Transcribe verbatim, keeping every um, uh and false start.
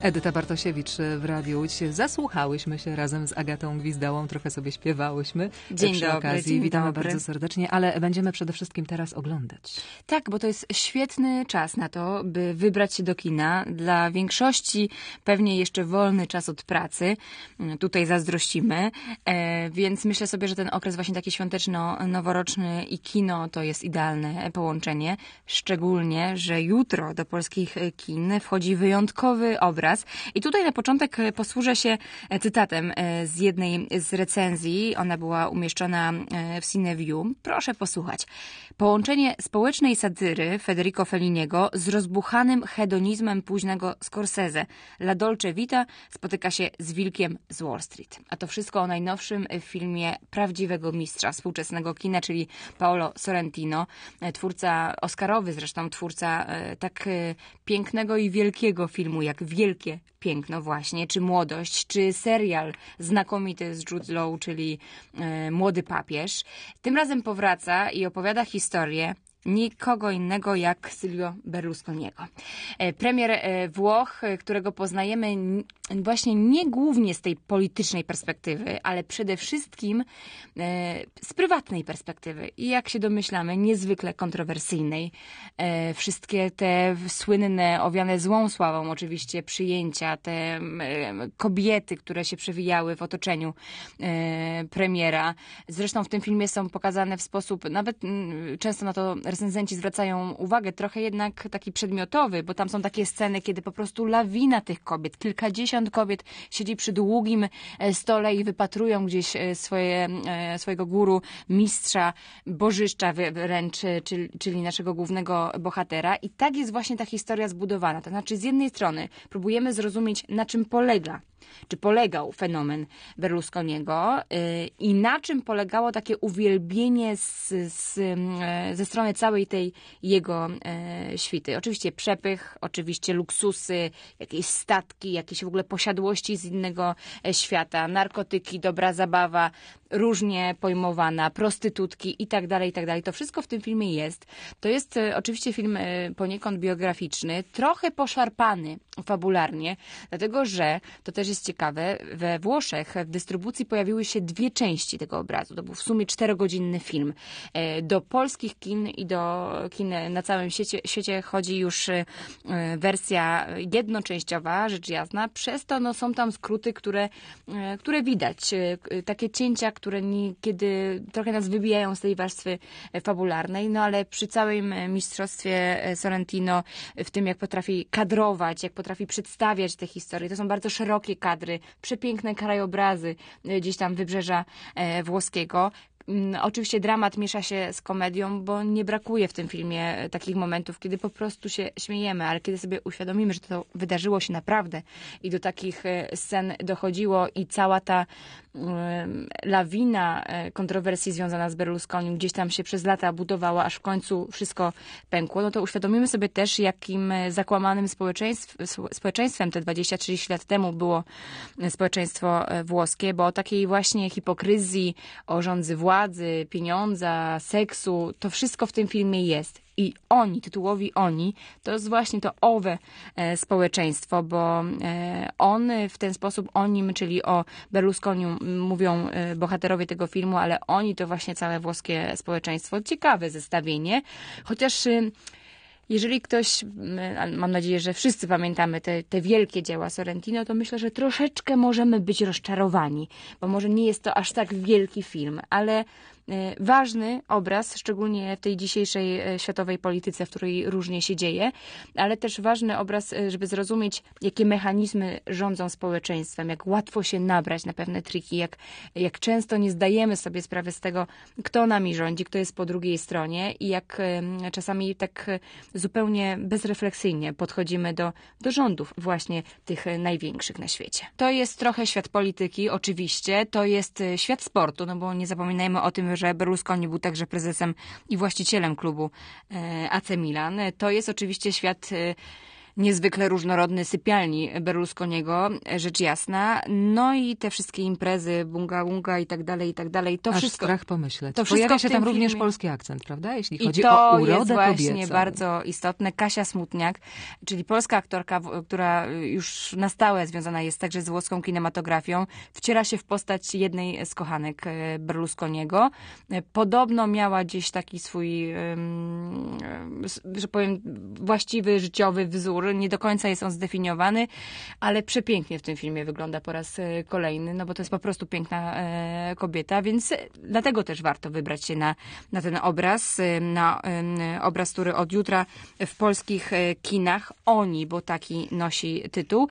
Edyta Bartosiewicz w Radiu Łódź. Zasłuchałyśmy się razem z Agatą Gwizdałą, trochę sobie śpiewałyśmy. Dzień przy dobry, okazji. dzień Witamy dobry. bardzo serdecznie, ale będziemy przede wszystkim teraz oglądać. Tak, bo to jest świetny czas na to, by wybrać się do kina. Dla większości pewnie jeszcze wolny czas od pracy. Tutaj zazdrościmy. E, więc myślę sobie, że ten okres właśnie taki świąteczno-noworoczny i kino to jest idealne połączenie. Szczególnie, że jutro do polskich kin wchodzi wyjątkowy obraz. I tutaj na początek posłużę się cytatem z jednej z recenzji. Ona była umieszczona w Cineview. Proszę posłuchać. Połączenie społecznej satyry Federico Felliniego z rozbuchanym hedonizmem późnego Scorsese. La Dolce Vita spotyka się z wilkiem z Wall Street. A to wszystko o najnowszym filmie prawdziwego mistrza współczesnego kina, czyli Paolo Sorrentino. Twórca oscarowy, zresztą twórca tak pięknego i wielkiego filmu jak Wielkie Piękno właśnie, czy Młodość, czy serial znakomity z Jude Law, czyli e, Młody Papież. Tym razem powraca i opowiada historię nikogo innego jak Silvio Berlusconiego. E, premier e, Włoch, którego poznajemy n- właśnie nie głównie z tej politycznej perspektywy, ale przede wszystkim e, z prywatnej perspektywy. I jak się domyślamy, niezwykle kontrowersyjnej. E, wszystkie te słynne, owiane złą sławą oczywiście przyjęcia, te e, kobiety, które się przewijały w otoczeniu e, premiera. Zresztą w tym filmie są pokazane w sposób, nawet m, często na to recenzenci zwracają uwagę, trochę jednak taki przedmiotowy, bo tam są takie sceny, kiedy po prostu lawina tych kobiet, kilkadziesiąt kobiet siedzi przy długim stole i wypatrują gdzieś swoje, swojego guru, mistrza, bożyszcza wręcz, czyli, czyli naszego głównego bohatera. I tak jest właśnie ta historia zbudowana. To znaczy z jednej strony próbujemy zrozumieć, na czym polega czy polegał fenomen Berlusconiego yy, i na czym polegało takie uwielbienie z, z, yy, ze strony całej tej jego yy, świty. Oczywiście przepych, oczywiście luksusy, jakieś statki, jakieś w ogóle posiadłości z innego yy, świata, narkotyki, dobra zabawa, różnie pojmowana, prostytutki i tak dalej, i tak dalej. To wszystko w tym filmie jest. To jest yy, oczywiście film yy, poniekąd biograficzny, trochę poszarpany fabularnie, dlatego że to też jest ciekawe, we Włoszech w dystrybucji pojawiły się dwie części tego obrazu. To był w sumie czterogodzinny film. Do polskich kin i do kin na całym świecie, świecie chodzi już wersja jednoczęściowa, rzecz jasna. Przez to no, są tam skróty, które, które widać. Takie cięcia, które niekiedy trochę nas wybijają z tej warstwy fabularnej, no ale przy całym mistrzostwie Sorrentino w tym, jak potrafi kadrować, jak potrafi przedstawiać te historie. To są bardzo szerokie kadry, przepiękne krajobrazy gdzieś tam wybrzeża włoskiego. Oczywiście dramat miesza się z komedią, bo nie brakuje w tym filmie takich momentów, kiedy po prostu się śmiejemy, ale kiedy sobie uświadomimy, że to wydarzyło się naprawdę i do takich scen dochodziło i cała ta um, lawina kontrowersji związana z Berlusconim gdzieś tam się przez lata budowała, aż w końcu wszystko pękło, no to uświadomimy sobie też, jakim zakłamanym społeczeństw, społeczeństwem te dwadzieścia trzydzieści lat temu było społeczeństwo włoskie, bo o takiej właśnie hipokryzji, o rządzy władzy, władzy, pieniądza, seksu, to wszystko w tym filmie jest. I oni, tytułowi oni, to jest właśnie to owe e, społeczeństwo, bo e, on w ten sposób, o nim, czyli o Berlusconiu mówią e, bohaterowie tego filmu, ale oni to właśnie całe włoskie społeczeństwo. Ciekawe zestawienie, chociaż e, jeżeli ktoś, mam nadzieję, że wszyscy pamiętamy te, te wielkie dzieła Sorrentino, to myślę, że troszeczkę możemy być rozczarowani, bo może nie jest to aż tak wielki film, ale ważny obraz, szczególnie w tej dzisiejszej światowej polityce, w której różnie się dzieje, ale też ważny obraz, żeby zrozumieć, jakie mechanizmy rządzą społeczeństwem, jak łatwo się nabrać na pewne triki, jak, jak często nie zdajemy sobie sprawy z tego, kto nami rządzi, kto jest po drugiej stronie i jak czasami tak zupełnie bezrefleksyjnie podchodzimy do, do rządów właśnie tych największych na świecie. To jest trochę świat polityki, oczywiście, to jest świat sportu, no bo nie zapominajmy o tym, że Berlusconi był także prezesem i właścicielem klubu A C Milan. To jest oczywiście świat niezwykle różnorodny sypialni Berlusconiego, rzecz jasna. No i te wszystkie imprezy, bunga bunga i tak dalej, i tak dalej. To Aż wszystko, strach pomyśleć. to Pojawia wszystko się w tam tym również filmie. polski akcent, prawda? Jeśli I chodzi to o urodę jest właśnie kobiecą. bardzo istotne. Kasia Smutniak, czyli polska aktorka, w- która już na stałe związana jest także z włoską kinematografią, wciela się w postać jednej z kochanek e, Berlusconiego. E, Podobno miała gdzieś taki swój, em, s- że powiem, właściwy, życiowy wzór. Nie do końca jest on zdefiniowany, ale przepięknie w tym filmie wygląda po raz e, kolejny, no bo to jest po prostu piękna e, kobieta, więc e, dlatego też warto wybrać się na, na ten obraz, e, na e, obraz, który od jutra w polskich e, kinach Oni, bo taki nosi tytuł.